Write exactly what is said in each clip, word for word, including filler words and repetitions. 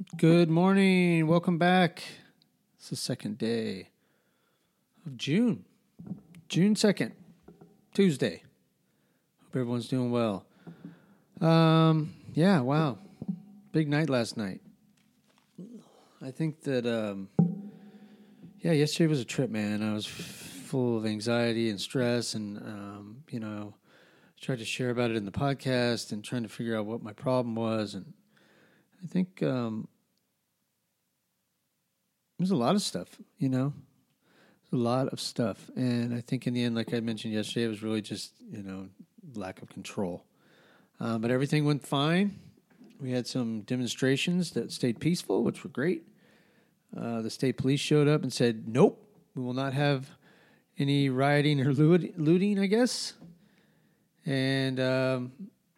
Good morning. Welcome back. It's the second day of June. June second, Tuesday. Hope everyone's doing well. Um, yeah, wow. Big night last night. I think that, um, yeah, yesterday was a trip, man. I was f- full of anxiety and stress and, um, you know, tried to share about it in the podcast and trying to figure out what my problem was. And I think, um, there's a lot of stuff, you know, there's a lot of stuff. And I think in the end, like I mentioned yesterday, it was really just, you know, lack of control. Um, but everything went fine. We had some demonstrations that stayed peaceful, which were great. Uh, the state police showed up and said, nope, we will not have any rioting or loot- looting, I guess. And, um,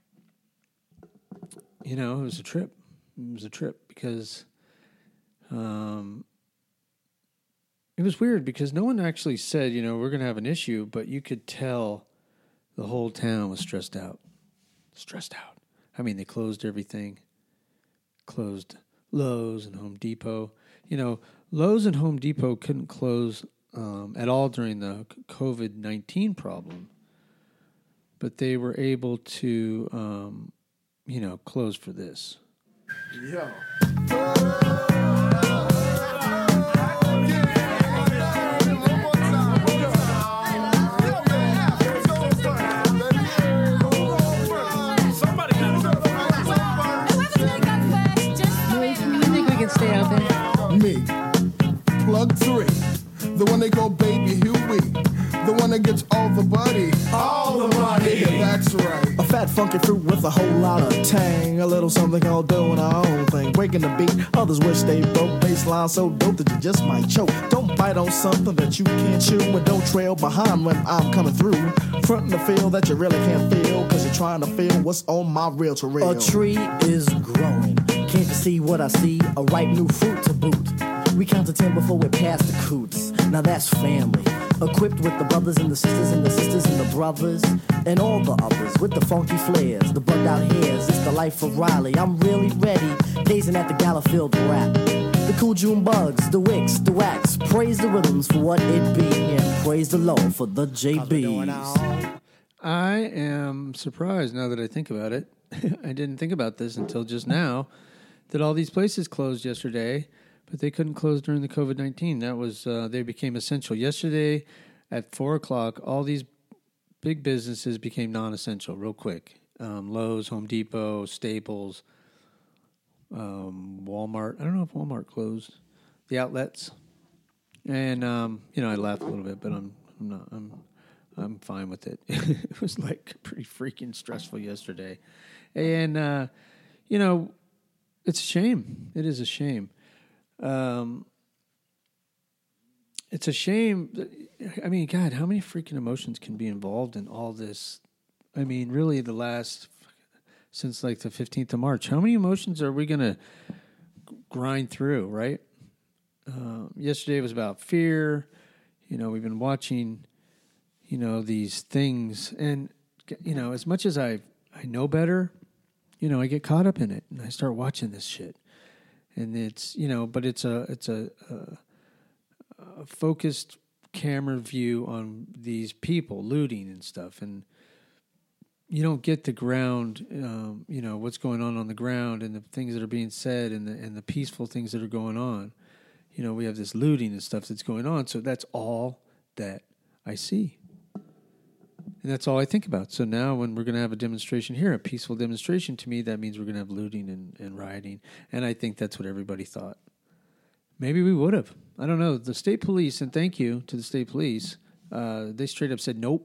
you know, it was a trip. It was a trip because... Um, It was weird because no one actually said, you know, we're going to have an issue, but you could tell the whole town was stressed out. Stressed out. I mean, they closed everything. Closed Lowe's and Home Depot. You know, Lowe's and Home Depot couldn't close um, at all during the covid nineteen problem, but they were able to, um, you know, close for this. Yo. Stay out there. Me, plug three, the one they call Baby Huey, the one that gets all the buddy, all the money. Yeah, that's right. A fat funky fruit with a whole lot of tang, a little something all doing our own thing, breaking the beat. Others wish they broke. Baseline so dope that you just might choke. Don't bite on something that you can't chew, and don't trail behind when I'm coming through. Frontin' the feel that you really can't feel, cause you're trying to feel what's on my reel to reel. A tree is growing. Can't you see what I see? A ripe new fruit to boot. We count to ten before we're past the coots. Now that's family. Equipped with the brothers and the sisters and the sisters and the brothers and all the others with the funky flares, the bugged out hairs. It's the life of Riley. I'm really ready, gazing at the gala-filled rap. The cool June bugs, the wicks, the wax. Praise the rhythms for what it be, and praise the Lord for the J Bs. I am surprised now that I think about it. I didn't think about this until just now. That all these places closed yesterday, but they couldn't close during the covid nineteen. That was, uh, they became essential. Yesterday at four o'clock, all these big businesses became non-essential real quick. Um, Lowe's, Home Depot, Staples, um, Walmart. I don't know if Walmart closed. The outlets. And, um, you know, I laughed a little bit, but I'm, I'm not, I'm, I'm fine with it. It was like pretty freaking stressful yesterday. And, uh, you know, it's a shame. It is a shame. Um, it's a shame. That, I mean, God, how many freaking emotions can be involved in all this? I mean, really, the last, since like the fifteenth of March, how many emotions are we going to grind through, right? Uh, yesterday was about fear. You know, we've been watching, you know, these things. And, you know, as much as I I know better, you know, I get caught up in it, and I start watching this shit, and it's, you know, but it's a it's a, a, a focused camera view on these people looting and stuff, and you don't get the ground, um, you know, what's going on on the ground and the things that are being said and the and the peaceful things that are going on. You know, we have this looting and stuff that's going on, so that's all that I see. And that's all I think about. So now when we're going to have a demonstration here, a peaceful demonstration, to me, that means we're going to have looting and, and rioting. And I think that's what everybody thought. Maybe we would have. I don't know. The state police, and thank you to the state police, uh, they straight up said nope.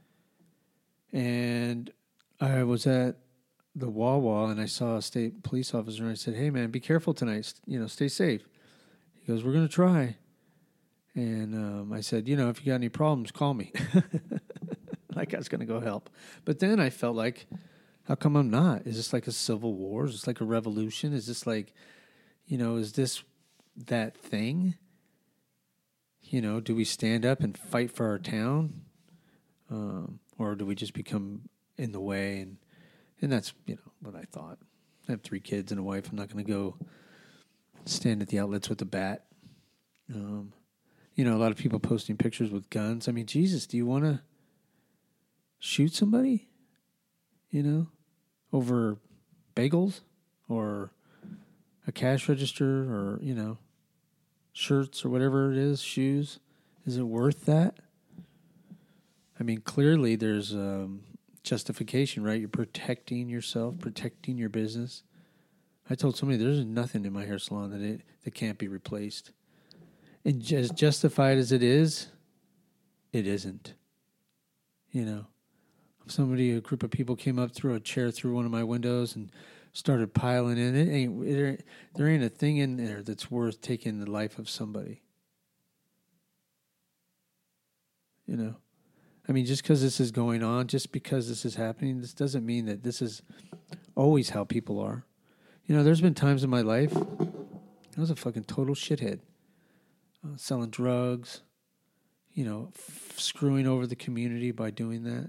And I was at the Wawa, and I saw a state police officer, and I said, hey, man, be careful tonight. You know, stay safe. He goes, we're going to try. And um, I said, you know, if you got any problems, call me. Like I was going to go help. But then I felt like, how come I'm not? Is this like a civil war? Is this like a revolution? Is this like, you know, is this that thing? You know, do we stand up and fight for our town? Um, or do we just become in the way? And, and that's, you know, what I thought. I have three kids and a wife. I'm not going to go stand at the outlets with a bat. Um, you know, a lot of people posting pictures with guns. I mean, Jesus, do you want to shoot somebody? You know, over bagels or a cash register or, you know, shirts or whatever it is, shoes? Is it worth that? I mean, clearly there's um, justification, right? You're protecting yourself, protecting your business. I told somebody there's nothing in my hair salon that it that can't be replaced. And as justified as it is, it isn't. You know, somebody, a group of people came up, threw a chair through one of my windows and started piling in. It ain't it, there ain't a thing in there that's worth taking the life of somebody. You know, I mean, just because this is going on, just because this is happening, this doesn't mean that this is always how people are. You know, there's been times in my life I was a fucking total shithead, uh, selling drugs, you know, f- screwing over the community by doing that.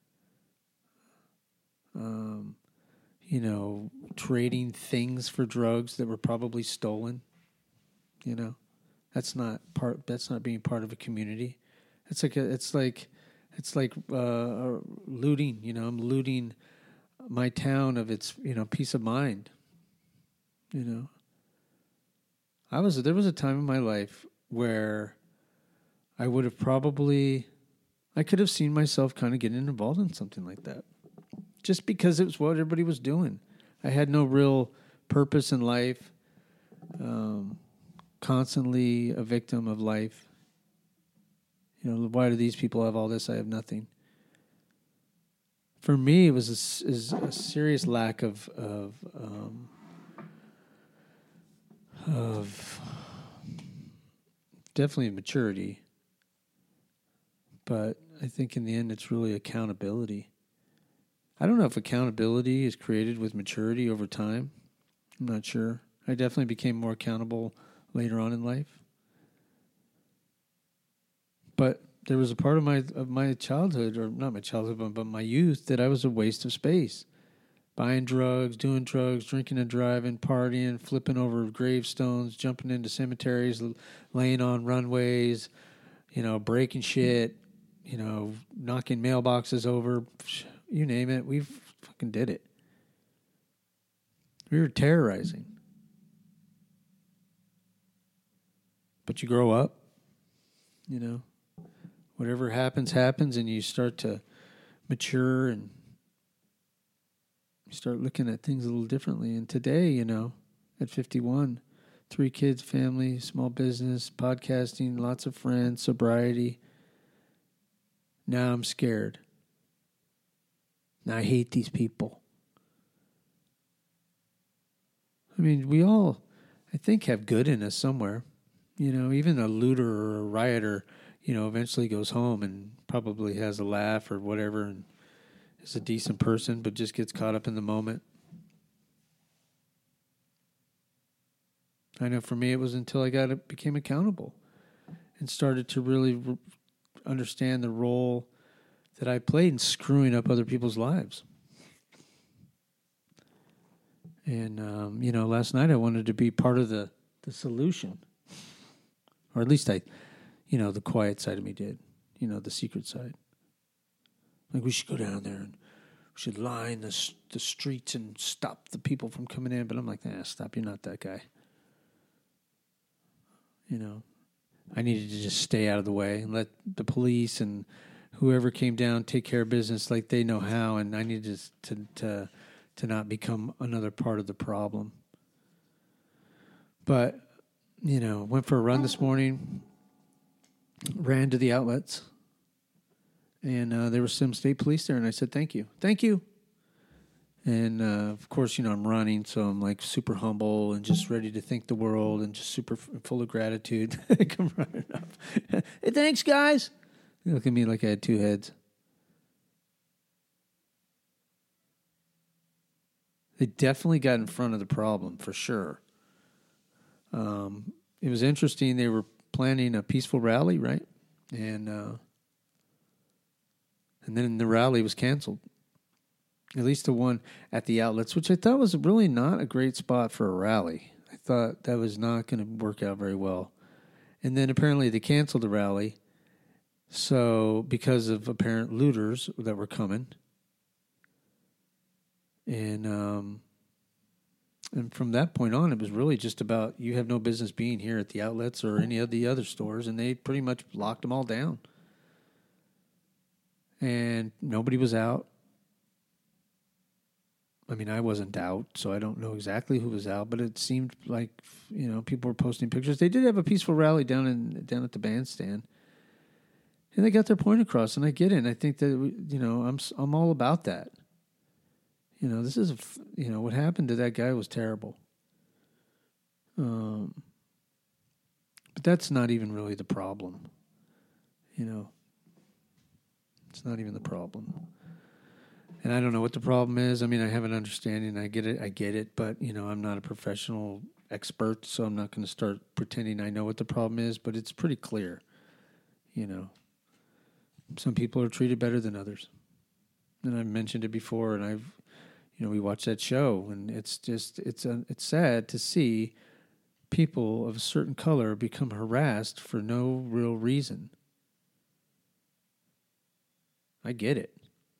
Um, you know, trading things for drugs that were probably stolen. You know, that's not part. That's not being part of a community. It's like a, it's like it's like uh, looting. You know, I'm looting my town of its, you know, peace of mind. You know, I was there was a time in my life where I would have probably, I could have seen myself kind of getting involved in something like that, just because it was what everybody was doing. I had no real purpose in life, um, constantly a victim of life. You know, why do these people have all this? I have nothing. For me, it was a, is a serious lack of of um, of definitely maturity, but I think in the end, it's really accountability. I don't know if accountability is created with maturity over time. I'm not sure. I definitely became more accountable later on in life. But there was a part of my of my childhood, or not my childhood, but, but my youth, that I was a waste of space. Buying drugs, doing drugs, drinking and driving, partying, flipping over gravestones, jumping into cemeteries, laying on runways, you know, breaking shit, you know, knocking mailboxes over. You name it, we fucking did it. We were terrorizing. But you grow up, you know. Whatever happens, happens, and you start to mature and you start looking at things a little differently. And today, you know, at fifty-one, three kids, family, small business, podcasting, lots of friends, sobriety. Now I'm scared. Now I hate these people. I mean, we all, I think, have good in us somewhere. You know, even a looter or a rioter, you know, eventually goes home and probably has a laugh or whatever and is a decent person, but just gets caught up in the moment. I know for me, it was until I got became accountable and started to really re- understand the role that I played in screwing up other people's lives. And, um, you know, last night I wanted to be part of the, the solution. Or at least I, you know, the quiet side of me did. You know, the secret side. Like, we should go down there and we should line the, the streets and stop the people from coming in. But I'm like, nah, stop. You're not that guy. You know, I needed to just stay out of the way and let the police and whoever came down take care of business like they know how. And I needed to to to not become another part of the problem. But, you know, went for a run this morning, ran to the outlets, and uh, there was some state police there, and I said, thank you. Thank you. And, uh, of course, you know, I'm running, so I'm, like, super humble and just ready to thank the world and just super f- full of gratitude. I come running up. Hey, thanks, guys. They look at me like I had two heads. They definitely got in front of the problem, for sure. Um, it was interesting. They were planning a peaceful rally, right? And uh, and then the rally was canceled. At least the one at the outlets, which I thought was really not a great spot for a rally. I thought that was not going to work out very well. And then apparently they canceled the rally. So because of apparent looters that were coming. And um, and from that point on, it was really just about you have no business being here at the outlets or any of the other stores. And they pretty much locked them all down. And nobody was out. I mean, I wasn't out, so I don't know exactly who was out, but it seemed like, you know, people were posting pictures. They did have a peaceful rally down in down at the bandstand, and they got their point across, and I get it. And I think that, you know, I'm I'm all about that. You know, this is, a, you know, what happened to that guy was terrible. Um, but that's not even really the problem. You know, it's not even the problem. And I don't know what the problem is. I mean, I have an understanding. I get it. I get it. But, you know, I'm not a professional expert, so I'm not going to start pretending I know what the problem is. But it's pretty clear, you know. Some people are treated better than others. And I've mentioned it before, and I've, you know, we watched that show, and it's just, it's a, it's sad to see people of a certain color become harassed for no real reason. I get it.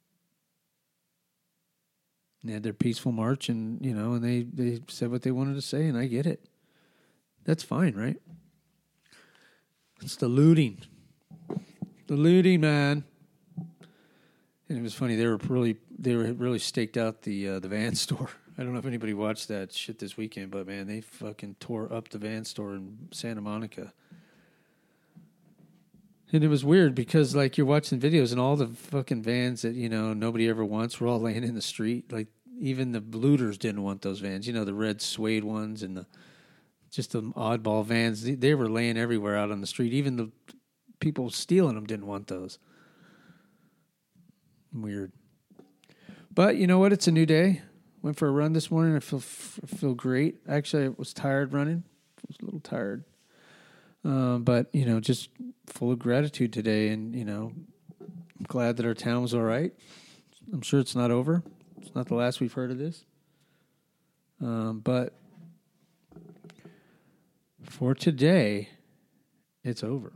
They had their peaceful march, and, you know, and they, they said what they wanted to say, and I get it. That's fine, right? It's the looting. The looting, man. And it was funny. They were really, they were really staked out the uh, the Van store. I don't know if anybody watched that shit this weekend, but man, they fucking tore up the Van store in Santa Monica. And it was weird because, like, you're watching videos and all the fucking vans that, you know, nobody ever wants were all laying in the street. Like, even the looters didn't want those vans. You know, the red suede ones and the just the oddball vans. They, they were laying everywhere out on the street. Even the people stealing them didn't want those. Weird. But you know what? It's a new day. Went for a run this morning. I feel I feel great. Actually, I was tired running. I was a little tired. Um, but, you know, just full of gratitude today. And, you know, I'm glad that our town was all right. I'm sure it's not over. It's not the last we've heard of this. Um, but for today, it's over.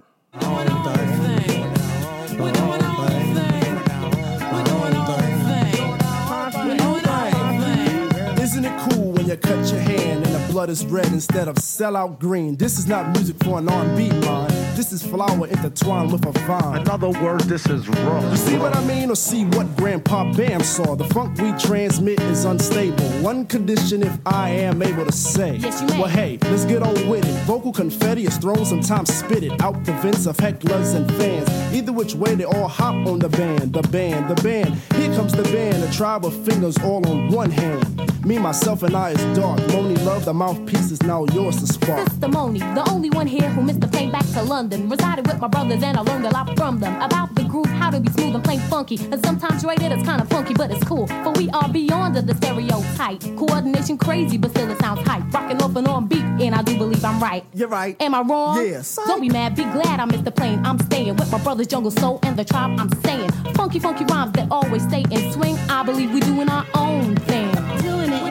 Isn't it cool when you cut your hand and the blood is red instead of sellout green? This is not music for an R and B line. This is flower intertwined with a vine. In other words, this is raw. You see what I mean, or see what Grandpa Bam saw? The funk we transmit is unstable. One condition if I am able to say. Yes, you may. Well, hey, let's get on with it. Vocal confetti is thrown, sometimes spit it out the vents of hecklers and fans. Either which way, they all hop on the band, the band, the band. Here comes the band, a tribe of fingers all on one hand. Me, myself, and I is dark. Moni love, the mouthpiece is now yours to spark. Sister Moni, the only one here who missed the plane back to London. Resided with my brothers and I learned a lot from them. About the groove, how to be smooth and plain funky. And sometimes rated it's kinda funky, but it's cool. For we are beyond the stereotype. Coordination crazy, but still it sounds hype. Rocking off and on beat, and I do believe I'm right. You're right. Am I wrong? Yes. Don't be mad, be glad I missed the plane. I'm staying with my brothers Jungle Soul and the tribe I'm saying. Funky, funky rhymes that always stay in swing. I believe we doing our own thing. Doing it.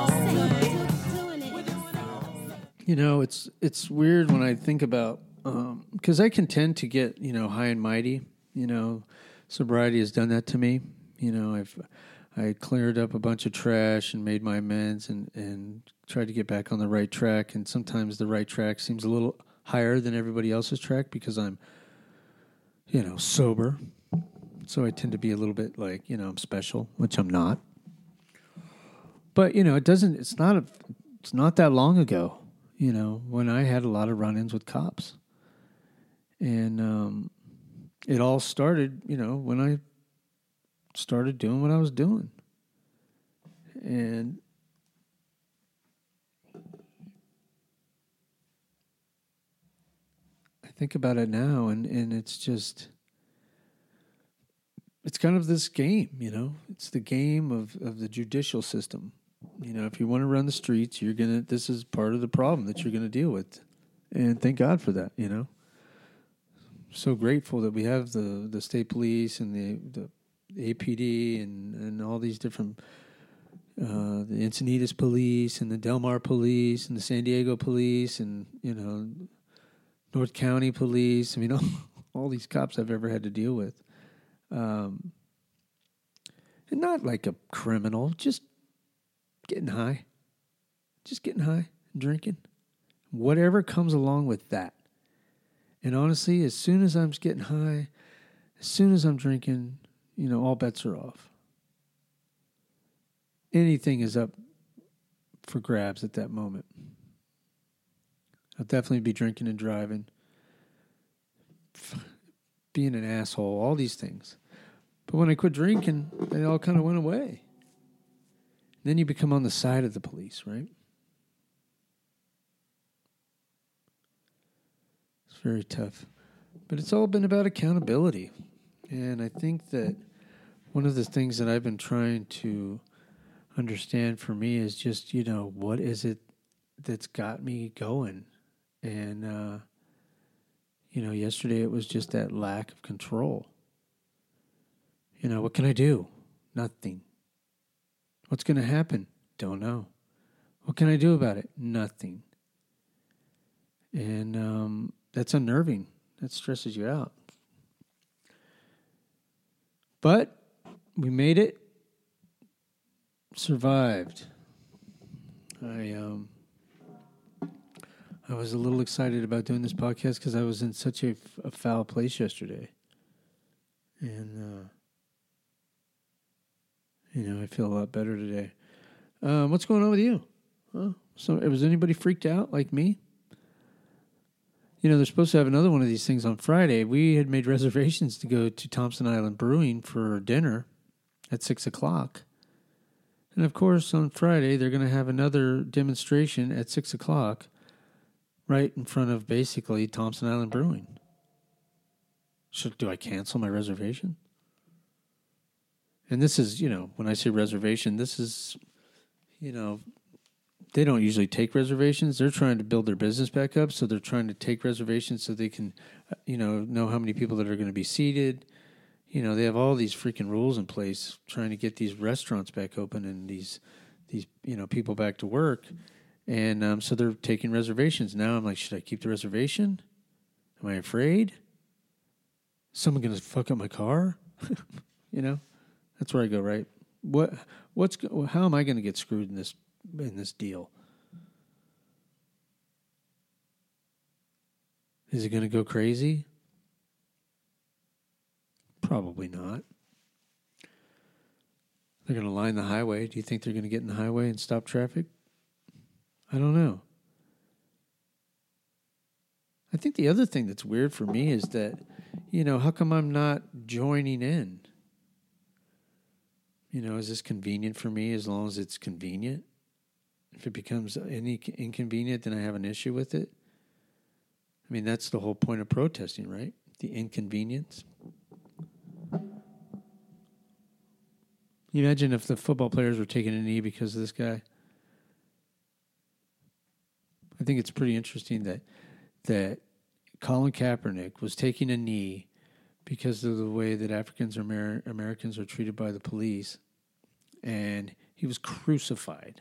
You know, it's it's weird when I think about, because um, I can tend to get, you know, high and mighty. You know, sobriety has done that to me. You know, I've I cleared up a bunch of trash and made my amends and, and tried to get back on the right track. And sometimes the right track seems a little higher than everybody else's track because I'm, you know, sober. So I tend to be a little bit like, you know, I'm special, which I'm not. But, you know, it doesn't, it's not, a, it's not that long ago. You know, when I had a lot of run-ins with cops. And um, it all started, you know, when I started doing what I was doing. And I think about it now, and, and it's just, it's kind of this game, you know. It's the game of, of the judicial system. You know, if you want to run the streets, you're going to, this is part of the problem that you're going to deal with. And thank God for that, you know. So grateful that we have the, the state police and the, the A P D and, and all these different uh, the Encinitas police and the Del Mar police and the San Diego police and, you know, North County police. I mean, all, all these cops I've ever had to deal with. Um, and not like a criminal, just getting high. Just getting high, drinking. Whatever comes along with that. And honestly, as soon as I'm getting high, as soon as I'm drinking, you know, all bets are off. Anything is up for grabs at that moment. I'll definitely be drinking and driving, being an asshole, all these things. But when I quit drinking, it all kind of went away. Then you become on the side of the police, right? It's very tough. But it's all been about accountability. And I think that one of the things that I've been trying to understand for me is just, you know, what is it that's got me going? And, uh, you know, yesterday it was just that lack of control. You know, what can I do? Nothing. What's going to happen? Don't know. What can I do about it? Nothing. And um, that's unnerving. That stresses you out. But we made it. Survived. I um I was a little excited about doing this podcast because I was in such a, a foul place yesterday, and uh, you know I feel a lot better today. Um, what's going on with you? Huh? So, was anybody freaked out like me? You know, they're supposed to have another one of these things on Friday. We had made reservations to go to Thompson Island Brewing for dinner at six o'clock. And, of course, on Friday, they're going to have another demonstration at six o'clock right in front of, basically, Thompson Island Brewing. So, do I cancel my reservation? And this is, you know, when I say reservation, this is, you know, they don't usually take reservations. They're trying to build their business back up, so they're trying to take reservations so they can, you know, know how many people that are going to be seated. You know, they have all these freaking rules in place trying to get these restaurants back open and these, these you know, people back to work. And um, so they're taking reservations. Now I'm like, should I keep the reservation? Am I afraid? Is someone going to fuck up my car? You know, that's where I go, right? What, what's, how am I going to get screwed in this, in this deal? Is it going to go crazy? Probably not. They're going to line the highway. Do you think they're going to get in the highway and stop traffic? I don't know. I think the other thing that's weird for me is that, you know, how come I'm not joining in? You know, is this convenient for me as long as it's convenient? If it becomes any inconvenient, then I have an issue with it. I mean, that's the whole point of protesting, right? The inconvenience. You imagine if the football players were taking a knee because of this guy. I think it's pretty interesting that that Colin Kaepernick was taking a knee because of the way that Africans or Amer- Americans are treated by the police, and he was crucified.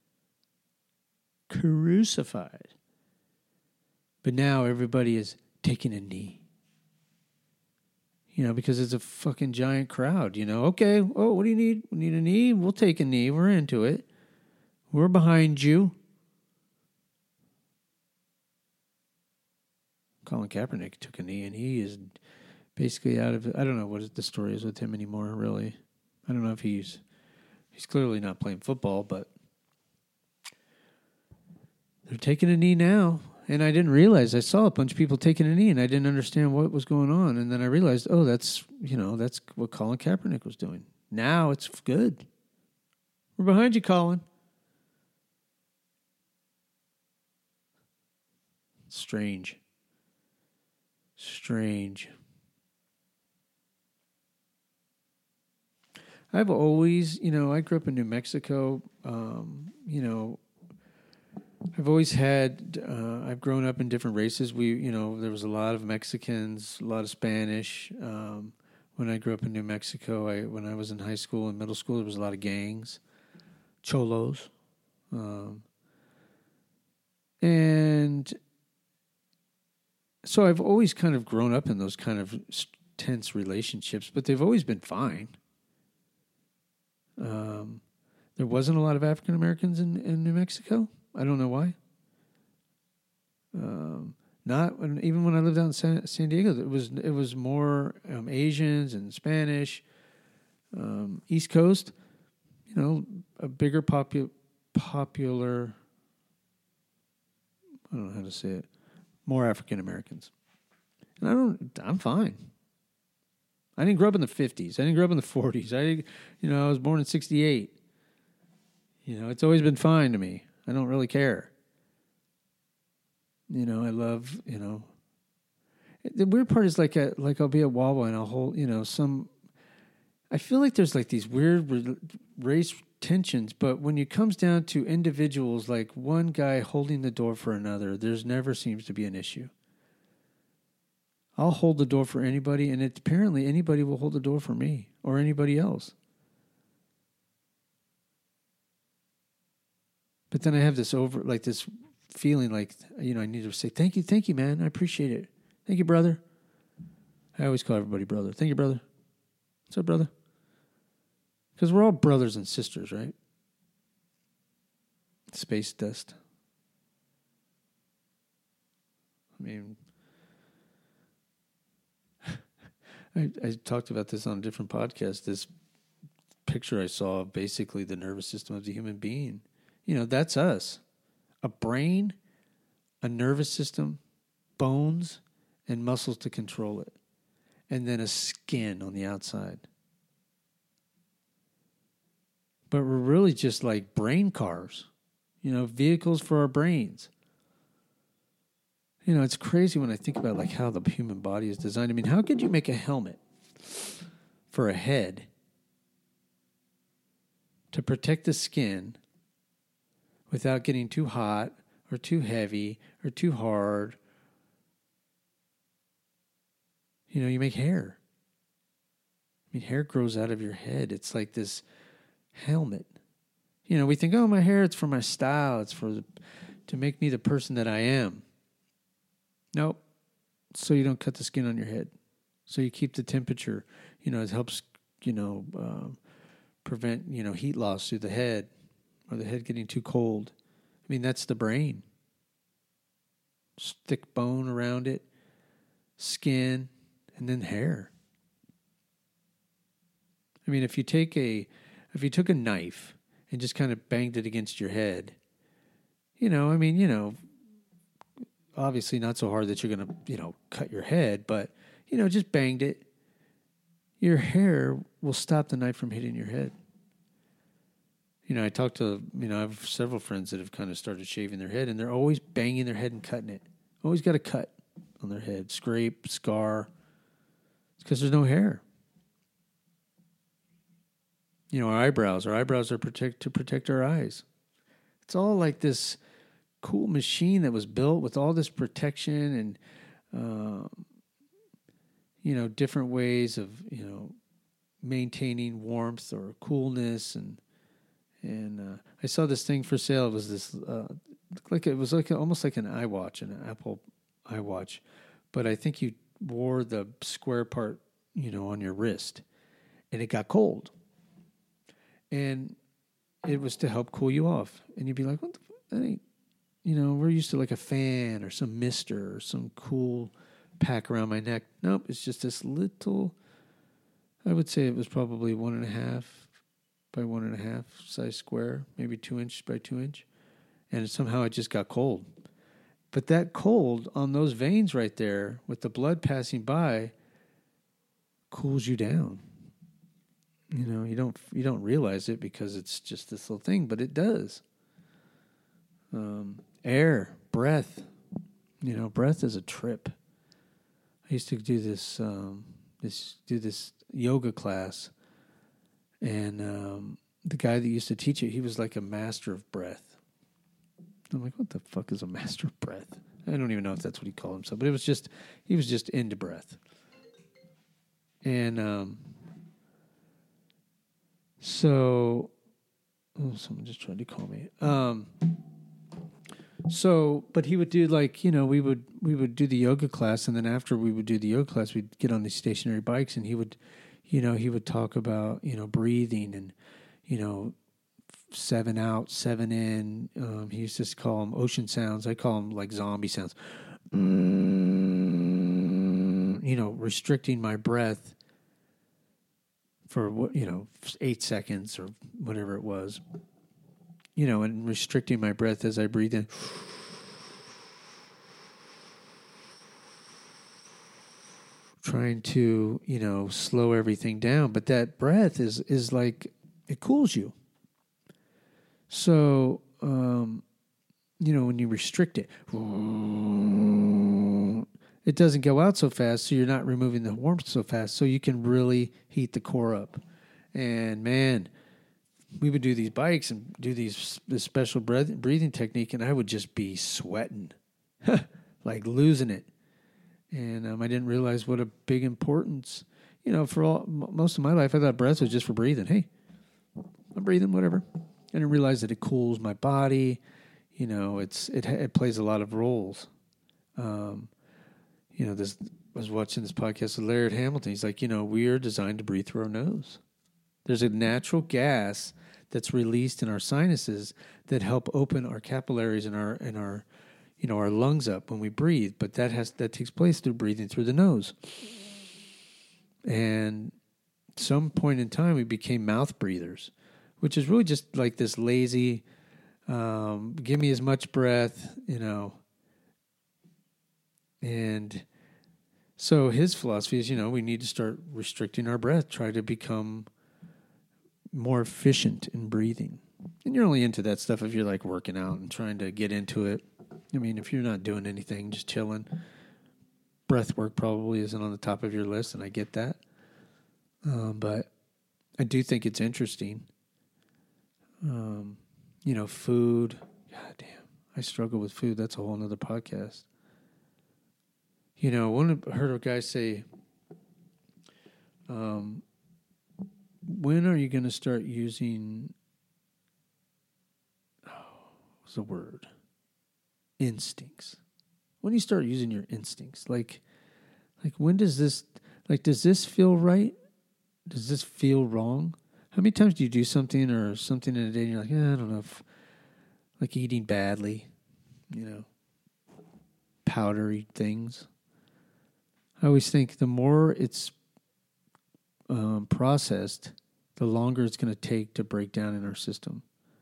Crucified. But now everybody is taking a knee. You know, because it's a fucking giant crowd, you know. Okay, oh, what do you need? We need a knee? We'll take a knee. We're into it. We're behind you. Colin Kaepernick took a knee, and he is basically out of it. I don't know what the story is with him anymore, really. I don't know if he's... He's clearly not playing football, but... They're taking a knee now. And I didn't realize, I saw a bunch of people taking a knee, and I didn't understand what was going on. And then I realized, oh, that's, you know, that's what Colin Kaepernick was doing. Now it's good. We're behind you, Colin. Strange. Strange. I've always, you know, I grew up in New Mexico, um, you know, I've always had, uh, I've grown up in different races. We, you know, there was a lot of Mexicans, a lot of Spanish. Um, when I grew up in New Mexico, I, when I was in high school and middle school, there was a lot of gangs. cholos. Um, and so I've always kind of grown up in those kind of tense relationships, but they've always been fine. Um, there wasn't a lot of African Americans in, in New Mexico. I don't know why. Um, not when, even when I lived out in San, San Diego, it was it was more um, Asians and Spanish. Um, East Coast, you know, a bigger popu- popular. I don't know how to say it. More African Americans, and I don't. I'm fine. I didn't grow up in the fifties. I didn't grow up in the forties. I, you know, I was born in sixty-eight. You know, it's always been fine to me. I don't really care. You know, I love, you know. The weird part is like, a, like I'll be at Wawa and I'll hold, you know, some. I feel like there's like these weird race tensions, but when it comes down to individuals, like one guy holding the door for another, there's never seems to be an issue. I'll hold the door for anybody, and it, apparently anybody will hold the door for me or anybody else. But then I have this over, like this feeling like, you know, I need to say, thank you, thank you, man. I appreciate it. Thank you, brother. I always call everybody brother. Thank you, brother. What's up, brother? Because we're all brothers and sisters, right? Space dust. I mean, I, I talked about this on a different podcast. This picture I saw of basically the nervous system of the human being. You know, that's us. A brain, a nervous system, bones, and muscles to control it. And then a skin on the outside. But we're really just like brain cars. You know, vehicles for our brains. You know, it's crazy when I think about like how the human body is designed. I mean, how could you make a helmet for a head to protect the skin without getting too hot or too heavy or too hard? You know, you make hair. I mean, hair grows out of your head. It's like this helmet. You know, we think, oh, my hair, it's for my style. It's for the, to make me the person that I am. Nope. So you don't cut the skin on your head. So you keep the temperature. You know, it helps, you know, um, prevent, you know, heat loss through the head or the head getting too cold. I mean, that's the brain. Thick bone around it, skin, and then hair. I mean, if you take a, if you took a knife and just kind of banged it against your head, you know, I mean, you know, obviously not so hard that you're going to, you know, cut your head, but, you know, just banged it, your hair will stop the knife from hitting your head. You know, I talked to, you know, I have several friends that have kind of started shaving their head, and they're always banging their head and cutting it. Always got a cut on their head, scrape, scar. It's because there's no hair. You know, our eyebrows. Our eyebrows are protect to protect our eyes. It's all like this cool machine that was built with all this protection and, uh, you know, different ways of, you know, maintaining warmth or coolness. And and uh, I saw this thing for sale. It was this, uh, like it was like a, almost like an iWatch, an Apple iWatch, but I think you wore the square part, you know, on your wrist, and it got cold. And it was to help cool you off. And you'd be like, what the fuck? That ain't, you know, we're used to like a fan or some mister or some cool pack around my neck. Nope, it's just this little, I would say it was probably one and a half by one and a half size square, maybe two inch by two inch. And somehow it just got cold. But that cold on those veins right there with the blood passing by cools you down. You know, you don't you don't realize it because it's just this little thing, but it does. Um, air, breath. You know, breath is a trip. I used to do this um, this do this yoga class, and um, the guy that used to teach it, he was like a master of breath. I'm like, what the fuck is a master of breath? I don't even know if that's what he called himself, but it was just he was just into breath, and um. So Oh, someone just tried to call me. Um, so, but he would do like, you know, we would we would do the yoga class, and then after we would do the yoga class, we'd get on these stationary bikes, and he would, you know, he would talk about, you know, breathing and, you know, seven out, seven in. Um, he used to call them ocean sounds. I call them like zombie sounds. Mm, you know, restricting my breath for what, you know, eight seconds or whatever it was, you know, and restricting my breath as I breathe in. Trying to, you know, slow everything down. But that breath is, is like, it cools you. So, um, you know, when you restrict it, it doesn't go out so fast, so you're not removing the warmth so fast, so you can really heat the core up. And, man, we would do these bikes and do these this special breath, breathing technique, and I would just be sweating, like losing it. And um, I didn't realize what a big importance, you know, for all most of my life, I thought breath was just for breathing. Hey, I'm breathing, whatever. I didn't realize that it cools my body. You know, it's it it plays a lot of roles. Um, you know, this I was watching this podcast with Laird Hamilton. He's like, you know, we are designed to breathe through our nose. There's a natural gas that's released in our sinuses that help open our capillaries and our and our, you know, our lungs up when we breathe. But that has that takes place through breathing through the nose. And at some point in time, we became mouth breathers, which is really just like this lazy, um, give me as much breath, you know. And so his philosophy is, you know, we need to start restricting our breath, try to become more efficient in breathing. And you're only into that stuff if you're like working out and trying to get into it. I mean, if you're not doing anything, just chilling, breath work probably isn't on the top of your list, and I get that. Um, but I do think it's interesting. Um, you know, food. God damn, I struggle with food. That's a whole nother podcast. You know, one I heard a guy say, um, when are you going to start using, oh, what's the word? Instincts. When do you start using your instincts? Like, like when does this, like, does this feel right? Does this feel wrong? How many times do you do something or something in a day and you're like, eh, I don't know, if, like eating badly, you know, powdery things. I always think the more it's um, processed, the longer it's going to take to break down in our system.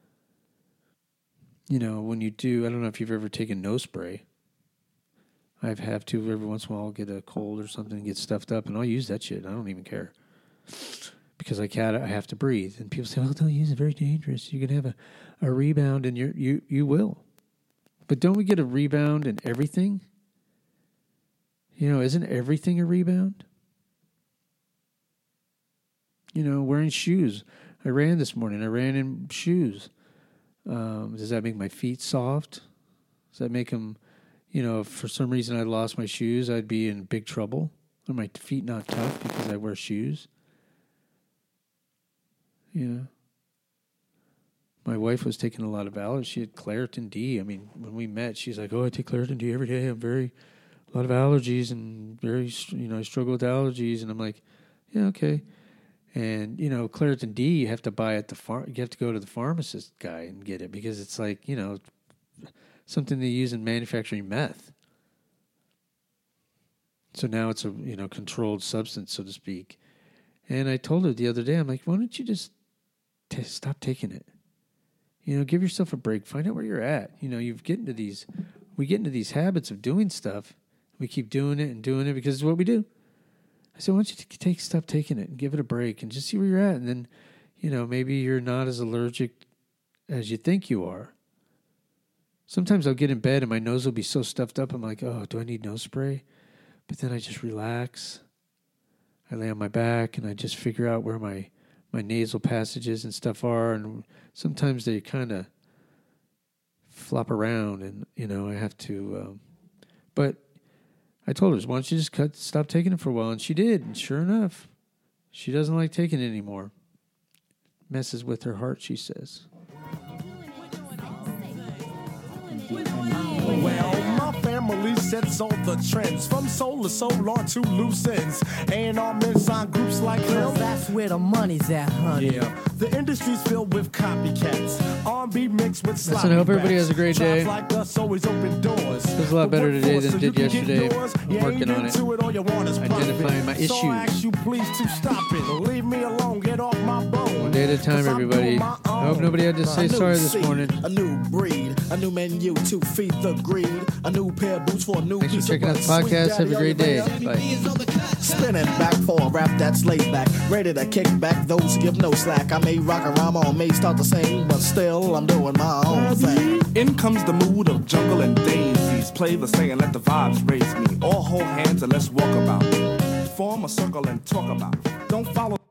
You know, when you do, I don't know if you've ever taken nose spray. I have to every once in a while get a cold or something and get stuffed up, and I'll use that shit. I don't even care. Because I can't, I have to breathe. And people say, well, don't use it, very dangerous. You can have a, a rebound, and you you you will. But don't we get a rebound in everything? You know, isn't everything a rebound? You know, wearing shoes. I ran this morning. I ran in shoes. Um, does that make my feet soft? Does that make them, you know, if for some reason I lost my shoes, I'd be in big trouble? Are my feet not tough because I wear shoes? You know, my wife was taking a lot of allergies. She had Claritin D. I mean, when we met, she's like, oh, I take Claritin D every day. I'm very, a lot of allergies and very, you know, I struggle with allergies. And I'm like, yeah, okay. And, you know, Claritin D, you have to buy at the farm. You have to go to the pharmacist guy and get it because it's like, you know, something they use in manufacturing meth. So now it's a, you know, controlled substance, so to speak. And I told her the other day, I'm like, why don't you just t- stop taking it? You know, give yourself a break. Find out where you're at. You know, you get into these, we get into these habits of doing stuff. We keep doing it and doing it because it's what we do. I said, why don't you t- take, stop taking it and give it a break and just see where you're at. And then, you know, maybe you're not as allergic as you think you are. Sometimes I'll get in bed and my nose will be so stuffed up. I'm like, oh, do I need nose spray? But then I just relax. I lay on my back and I just figure out where my, my nasal passages and stuff are. And sometimes they kind of flop around and, you know, I have to, um, but I told her, why don't you just cut, stop taking it for a while? And she did. And sure enough, she doesn't like taking it anymore. Messes with her heart, she says. sets all the trends from soul to soul on to loose ends. And all men sign groups like him. Cause that's where the money's at, honey. Yeah, the industry's filled with copycats. R and B mixed with sloppy Listen, I hope everybody raps. has a great day. Tribes like us always open doors. Feels a lot better The today workforce, than so it you did can get yesterday. yours. I'm You ain't working on it. into all you want is Identifying profit. my So I issues. ask you please to stop it. Leave me alone, get off my bone. One day at a time, Cause I'm everybody. doing my I hope own. nobody had to say A new sorry this seed, morning. A new breed, a new menu to feed the greed. A new pair of boots for a new Thanks for piece checking of out the butt. Sweet podcast. daddy, Have a great are day. you there? Bye. Spinning back for a rap that's laid back. Ready to kick back, those give no slack. I may rock a rhyme or may start to sing, but still I'm doing my own thing. In comes the mood of jungle and daisies. Play the sing and let the vibes raise me. All hold hands and let's walk about. Form a circle and talk about. Don't follow